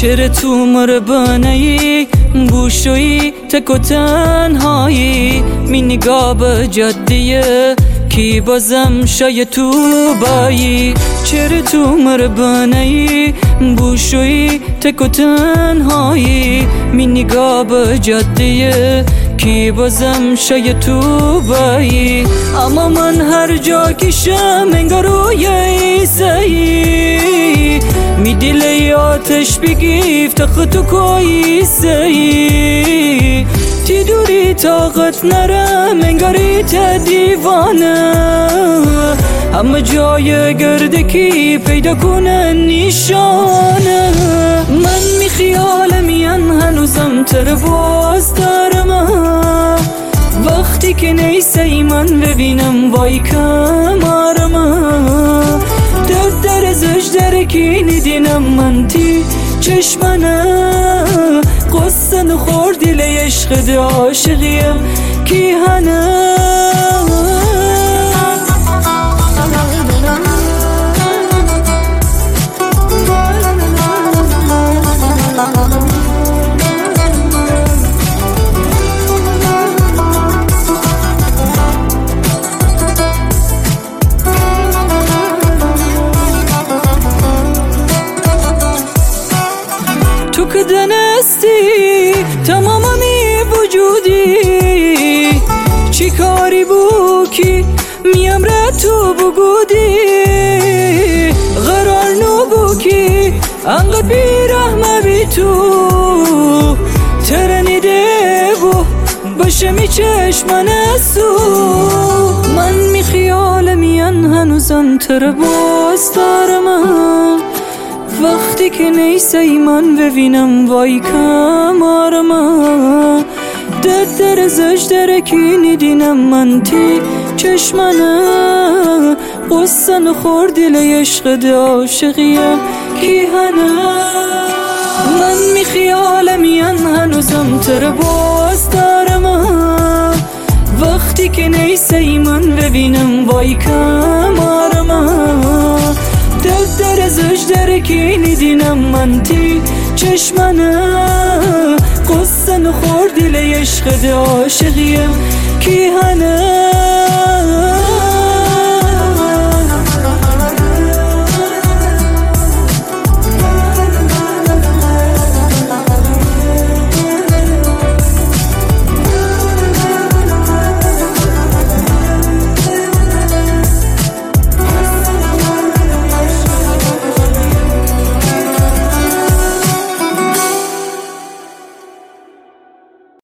چرا تو مربانهی گوشوی تک و تنهایی می نگاه به جادیه کی بازم شاید تو بایی چرا تو مربانهی گوشوی تک و تنهایی می نگاه به جادیه کی بازم شاید تو بایی اما من هر جا کشم انگار روی ایسایی می دلی آتش بگیف تخت تو کویسایی تی دوری طاقت نرم انگاری تا دیوانه همه جای گردکی پیدا کنن نیشانه من می خیالمیم هنوزم تر باز دارم وقتی که نیستی من ببینم وای کمارم در ازش درکی ندینم من تی چشمنه قصه نخور دل عشق عاشقیم کی هنه تو که دنستی تمامی وجودی چی کاری بو کی میم را تو بگودی قرار نو بو کی انقدر بیرحمه بی تو ترنیده بو باشه می چشمن سو من می خیالمیم هنوزم تر باز دارم وقتی که نیستی من ببینم وای کمارم در ازش درکی ندینم من تی چشمنه قصه نخور دل عشق عاشقیم کی هنه من می خیالمیم هنوزم تر باز دارم وقتی که نیستی من ببینم وای کمارم در ازش درکی ندینم من تی چشمنه قصه نخور دل عشق عاشقیم کی هنه